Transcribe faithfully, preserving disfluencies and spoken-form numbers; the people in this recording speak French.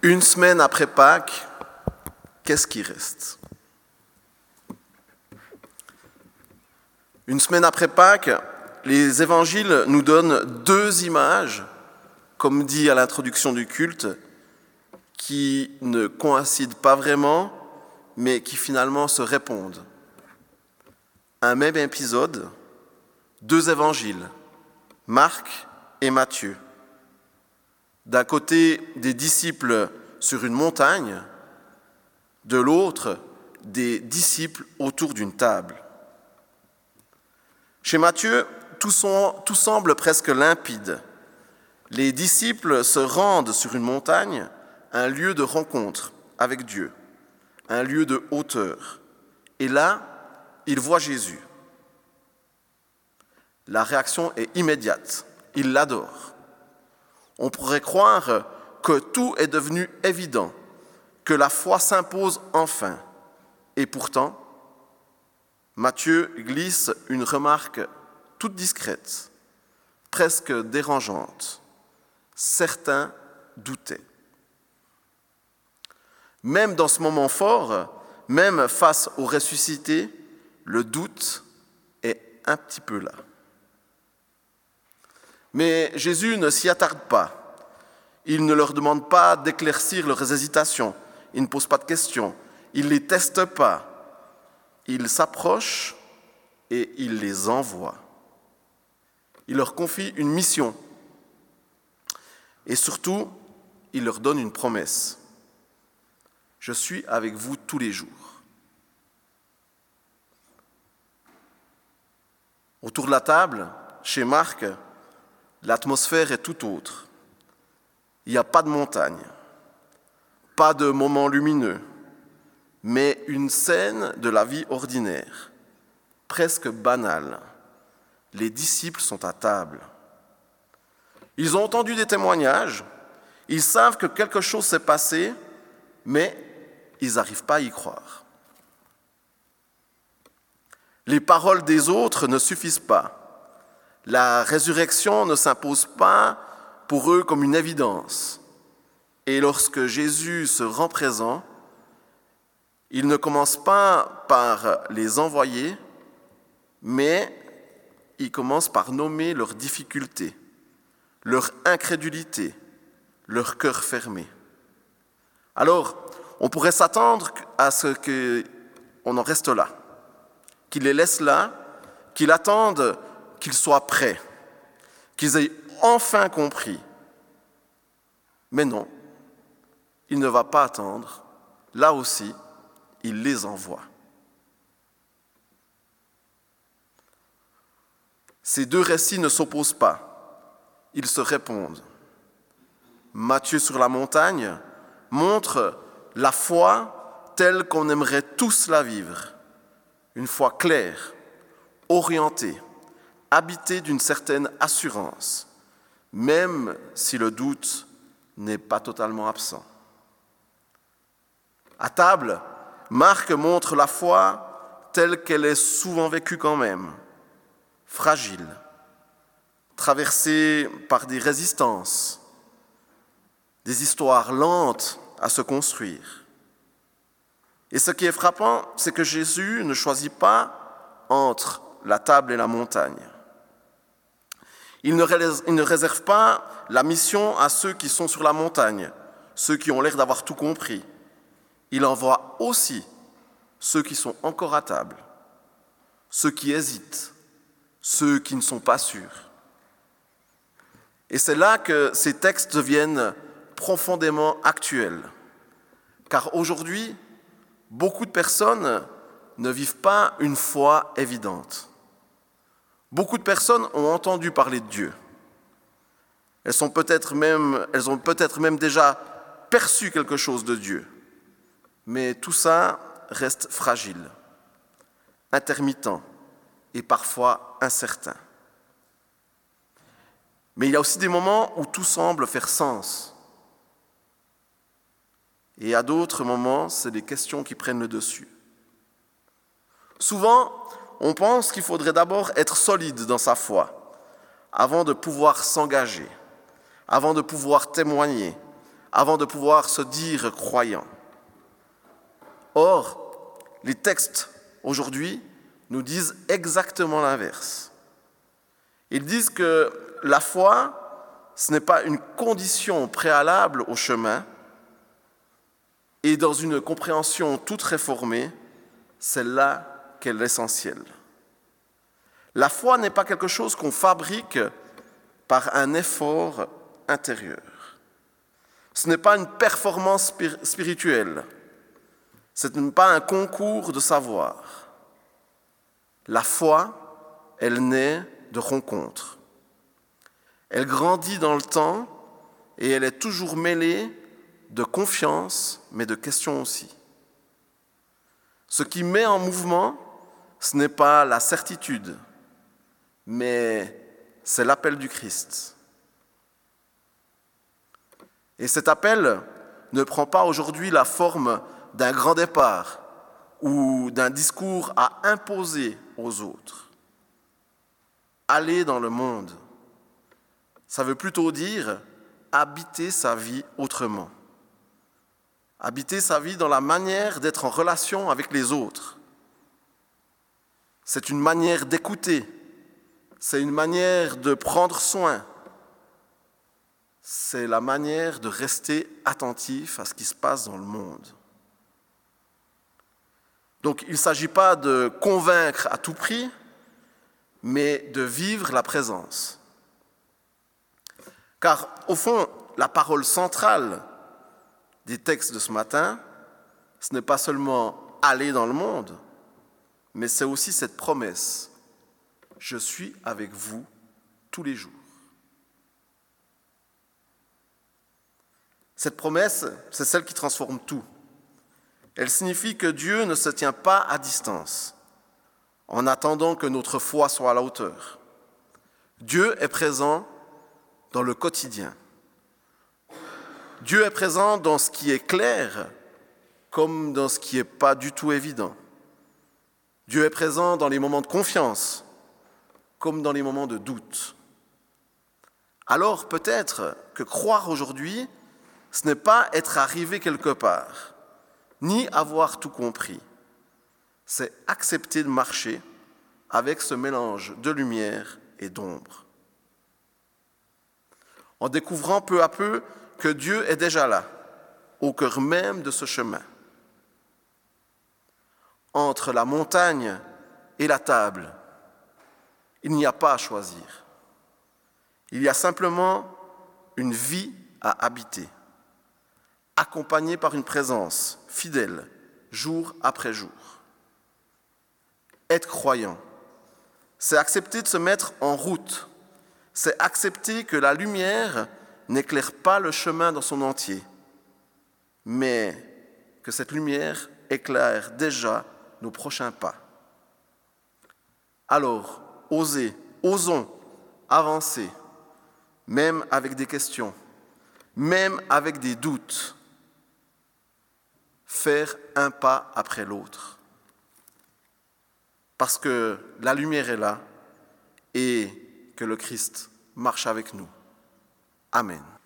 Une semaine après Pâques, qu'est-ce qui reste ? Une semaine après Pâques, les évangiles nous donnent deux images, comme dit à l'introduction du culte, qui ne coïncident pas vraiment, mais qui finalement se répondent. Un même épisode, deux évangiles, Marc et Matthieu. D'un côté, des disciples sur une montagne, de l'autre, des disciples autour d'une table. Chez Matthieu, tout, sont, tout semble presque limpide. Les disciples se rendent sur une montagne, un lieu de rencontre avec Dieu, un lieu de hauteur. Et là, ils voient Jésus. La réaction est immédiate. Ils l'adorent. On pourrait croire que tout est devenu évident, que la foi s'impose enfin. Et pourtant, Matthieu glisse une remarque toute discrète, presque dérangeante. Certains doutaient. Même dans ce moment fort, même face au ressuscité, le doute est un petit peu là. Mais Jésus ne s'y attarde pas. Il ne leur demande pas d'éclaircir leurs hésitations. Il ne pose pas de questions. Il ne les teste pas. Il s'approche et il les envoie. Il leur confie une mission. Et surtout, il leur donne une promesse. Je suis avec vous tous les jours. Autour de la table, chez Marc, l'atmosphère est tout autre. Il n'y a pas de montagne, pas de moments lumineux, mais une scène de la vie ordinaire, presque banale. Les disciples sont à table. Ils ont entendu des témoignages, ils savent que quelque chose s'est passé, mais ils n'arrivent pas à y croire. Les paroles des autres ne suffisent pas. La résurrection ne s'impose pas pour eux comme une évidence. Et lorsque Jésus se rend présent, il ne commence pas par les envoyer, mais il commence par nommer leurs difficultés, leur incrédulité, leur cœur fermé. Alors, on pourrait s'attendre à ce qu'on en reste là, qu'il les laisse là, qu'il attende qu'ils soient prêts, qu'ils aient enfin compris. Mais non, il ne va pas attendre. Là aussi, il les envoie. Ces deux récits ne s'opposent pas, ils se répondent. Matthieu sur la montagne montre la foi telle qu'on aimerait tous la vivre, une foi claire, orientée, habité d'une certaine assurance, même si le doute n'est pas totalement absent. À table, Marc montre la foi telle qu'elle est souvent vécue quand même, fragile, traversée par des résistances, des histoires lentes à se construire. Et ce qui est frappant, c'est que Jésus ne choisit pas entre la table et la montagne. Il ne réserve pas la mission à ceux qui sont sur la montagne, ceux qui ont l'air d'avoir tout compris. Il envoie aussi ceux qui sont encore à table, ceux qui hésitent, ceux qui ne sont pas sûrs. Et c'est là que ces textes deviennent profondément actuels. Car aujourd'hui, beaucoup de personnes ne vivent pas une foi évidente. Beaucoup de personnes ont entendu parler de Dieu. Elles, sont peut-être même, elles ont peut-être même déjà perçu quelque chose de Dieu. Mais tout ça reste fragile, intermittent et parfois incertain. Mais il y a aussi des moments où tout semble faire sens. Et à d'autres moments, c'est des questions qui prennent le dessus. Souvent, on pense qu'il faudrait d'abord être solide dans sa foi, avant de pouvoir s'engager, avant de pouvoir témoigner, avant de pouvoir se dire croyant. Or, les textes aujourd'hui nous disent exactement l'inverse. Ils disent que la foi, ce n'est pas une condition préalable au chemin, et dans une compréhension toute réformée, c'est là qu'est l'essentiel. La foi n'est pas quelque chose qu'on fabrique par un effort intérieur. Ce n'est pas une performance spirituelle. Ce n'est pas un concours de savoir. La foi, elle naît de rencontres. Elle grandit dans le temps et elle est toujours mêlée de confiance, mais de questions aussi. Ce qui met en mouvement, ce n'est pas la certitude, mais c'est l'appel du Christ. Et cet appel ne prend pas aujourd'hui la forme d'un grand départ ou d'un discours à imposer aux autres. Aller dans le monde, ça veut plutôt dire habiter sa vie autrement. Habiter sa vie dans la manière d'être en relation avec les autres. C'est une manière d'écouter, c'est une manière de prendre soin, c'est la manière de rester attentif à ce qui se passe dans le monde. Donc il ne s'agit pas de convaincre à tout prix, mais de vivre la présence. Car au fond, la parole centrale des textes de ce matin, ce n'est pas seulement aller dans le monde, mais c'est aussi cette promesse. Je suis avec vous tous les jours. Cette promesse, c'est celle qui transforme tout. Elle signifie que Dieu ne se tient pas à distance, en attendant que notre foi soit à la hauteur. Dieu est présent dans le quotidien. Dieu est présent dans ce qui est clair, comme dans ce qui n'est pas du tout évident. Dieu est présent dans les moments de confiance, comme dans les moments de doute. Alors peut-être que croire aujourd'hui, ce n'est pas être arrivé quelque part, ni avoir tout compris. C'est accepter de marcher avec ce mélange de lumière et d'ombre. En découvrant peu à peu que Dieu est déjà là, au cœur même de ce chemin. Entre la montagne et la table, il n'y a pas à choisir. Il y a simplement une vie à habiter, accompagnée par une présence fidèle, jour après jour. Être croyant, c'est accepter de se mettre en route, c'est accepter que la lumière n'éclaire pas le chemin dans son entier, mais que cette lumière éclaire déjà nos prochains pas. Alors, osez, osons avancer, même avec des questions, même avec des doutes, faire un pas après l'autre. Parce que la lumière est là et que le Christ marche avec nous. Amen.